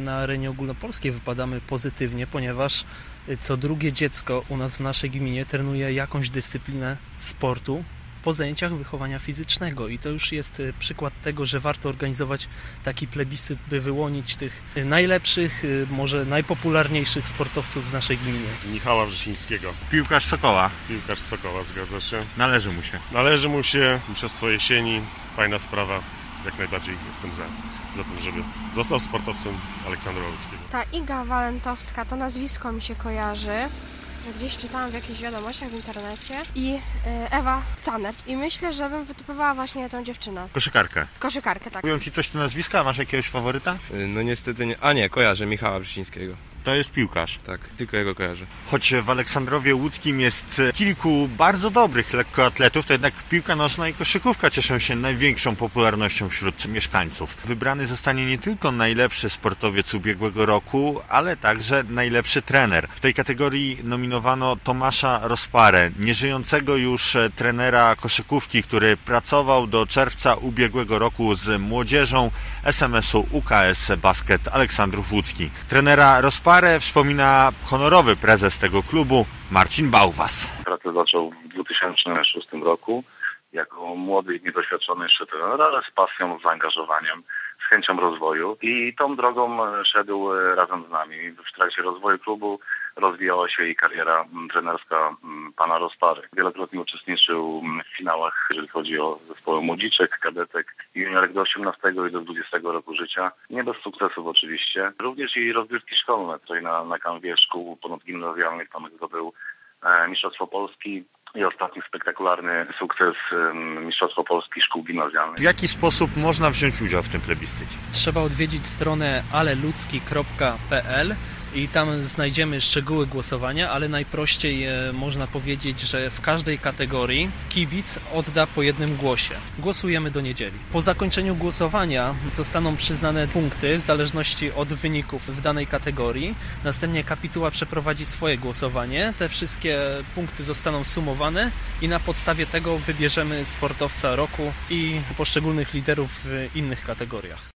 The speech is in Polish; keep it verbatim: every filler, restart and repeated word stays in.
na arenie ogólnopolskiej wypadamy pozytywnie, ponieważ co drugie dziecko u nas w naszej gminie trenuje jakąś dyscyplinę sportu po zajęciach wychowania fizycznego i to już jest przykład tego, że warto organizować taki plebiscyt, by wyłonić tych najlepszych, może najpopularniejszych sportowców z naszej gminy. Michała Wrzesińskiego. Piłkarz Sokoła. Piłkarz Sokoła, zgadza się. Należy mu się. Należy mu się mistrzostwo jesieni, fajna sprawa. Jak najbardziej jestem za, za tym, żeby został sportowcem Aleksandra Łuckiego. Ta Iga Walentowska, to nazwisko mi się kojarzy. Gdzieś czytałam w jakichś wiadomościach w internecie. I Ewa Canert. I myślę, że bym wytypowała właśnie tą dziewczynę. Koszykarkę. Koszykarkę, tak. Mówią ci coś te nazwiska? Masz jakiegoś faworyta? No niestety nie. A nie, kojarzę Michała Wrzesińskiego. To jest piłkarz. Tak, tylko jego kojarzę. Choć w Aleksandrowie Łódzkim jest kilku bardzo dobrych lekkoatletów, to jednak piłka nożna i koszykówka cieszą się największą popularnością wśród mieszkańców. Wybrany zostanie nie tylko najlepszy sportowiec ubiegłego roku, ale także najlepszy trener. W tej kategorii nominowano Tomasza Rozparę, nieżyjącego już trenera koszykówki, który pracował do czerwca ubiegłego roku z młodzieżą es em es u U K S Basket Aleksandrów Łódzki. Trenera Rozparę wspomina honorowy prezes tego klubu Marcin Bałwas. Pracę zaczął w dwa tysiące szóstym roku jako młody i niedoświadczony jeszcze trener, ale z pasją, z zaangażowaniem, z chęcią rozwoju i tą drogą szedł razem z nami. W trakcie rozwoju klubu rozwijała się i kariera trenerska pana Rozpary. Wielokrotnie uczestniczył w finałach, jeżeli chodzi o zespoły młodziczek, kadetek i juniorek do osiemnastego i do dwudziestego roku życia. Nie bez sukcesów oczywiście. Również i rozgrywki szkolne, tutaj na, na kanwie szkół ponadgimnazjalnych Tomek zdobył e, Mistrzostwo Polski i ostatni spektakularny sukces e, Mistrzostwo Polski Szkół Gimnazjalnych. W jaki sposób można wziąć udział w tym plebiscycie? Trzeba odwiedzić stronę aleludzki kropka p l i tam znajdziemy szczegóły głosowania, ale najprościej można powiedzieć, że w każdej kategorii kibic odda po jednym głosie. Głosujemy do niedzieli. Po zakończeniu głosowania zostaną przyznane punkty w zależności od wyników w danej kategorii. Następnie kapituła przeprowadzi swoje głosowanie. Te wszystkie punkty zostaną sumowane i na podstawie tego wybierzemy sportowca roku i poszczególnych liderów w innych kategoriach.